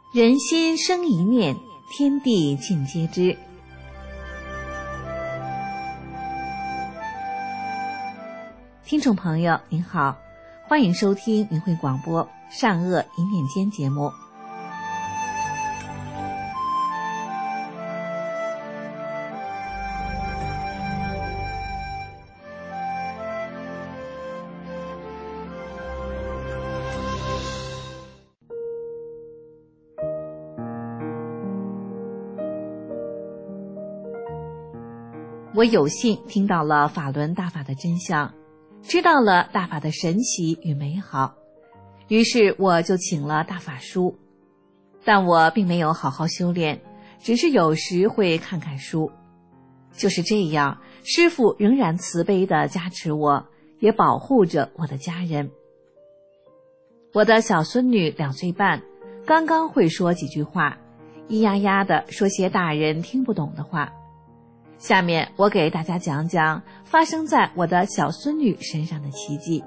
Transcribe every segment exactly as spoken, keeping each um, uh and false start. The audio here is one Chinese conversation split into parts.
人心生一念，天地尽皆知。听众朋友您好，欢迎收听明慧广播善恶一念间节目。我有幸听到了法轮大法的真相，知道了大法的神奇与美好，于是我就请了大法书。但我并没有好好修炼，只是有时会看看书。就是这样，师父仍然慈悲地加持我，也保护着我的家人。我的小孙女两岁半，刚刚会说几句话，咿呀呀地说些大人听不懂的话。下面我给大家讲讲发生在我的小孙女身上的奇迹。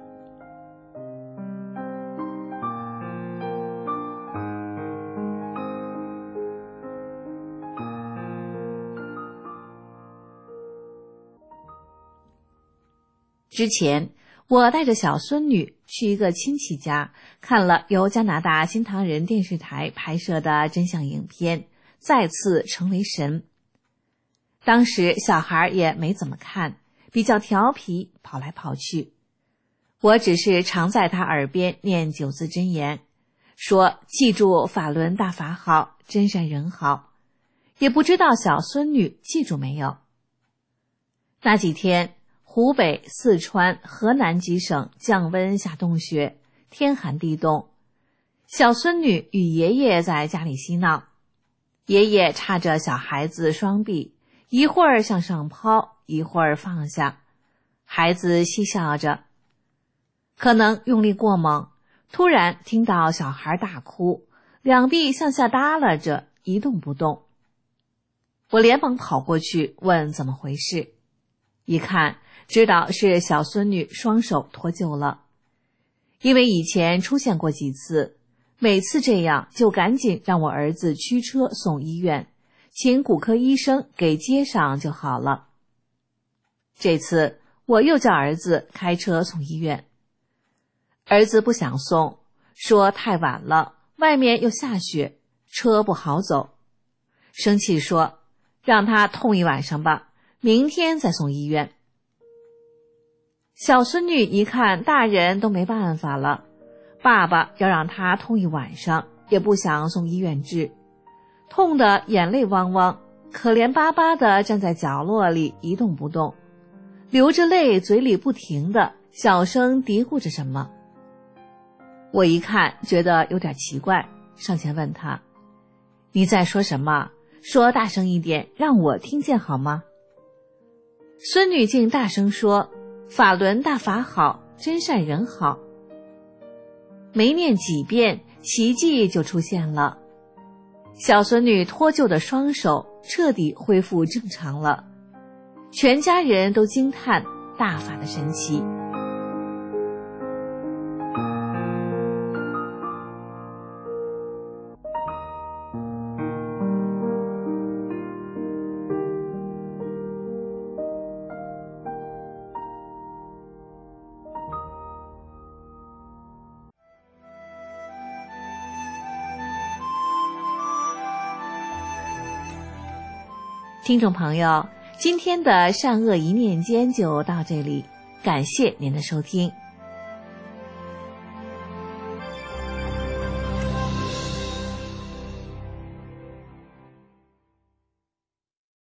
之前我带着小孙女去一个亲戚家，看了由加拿大新唐人电视台拍摄的真相影片，再次成为神。当时小孩也没怎么看，比较调皮，跑来跑去。我只是常在他耳边念九字真言，说记住法轮大法好，真善人好。也不知道小孙女记住没有。那几天湖北、四川、河南几省降温下冻雪，天寒地冻。小孙女与爷爷在家里嬉闹，爷爷叉着小孩子双臂，一会儿向上抛，一会儿放下，孩子嬉笑着。可能用力过猛，突然听到小孩大哭，两臂向下耷拉着，一动不动。我连忙跑过去问怎么回事，一看知道是小孙女双手脱臼了。因为以前出现过几次，每次这样就赶紧让我儿子驱车送医院，请骨科医生给接上就好了。这次我又叫儿子开车送医院，儿子不想送，说太晚了，外面又下雪，车不好走。生气说让他痛一晚上吧，明天再送医院。小孙女一看大人都没办法了，爸爸要让他痛一晚上，也不想送医院治，痛得眼泪汪汪，可怜巴巴地站在角落里一动不动，流着泪，嘴里不停地小声嘀咕着什么。我一看觉得有点奇怪，上前问他，你在说什么？说大声一点，让我听见好吗？孙女竟大声说，法轮大法好，真善人好。没念几遍，奇迹就出现了。小孙女脱臼的双手彻底恢复正常了，全家人都惊叹大法的神奇。听众朋友，今天的善恶一念间就到这里，感谢您的收听。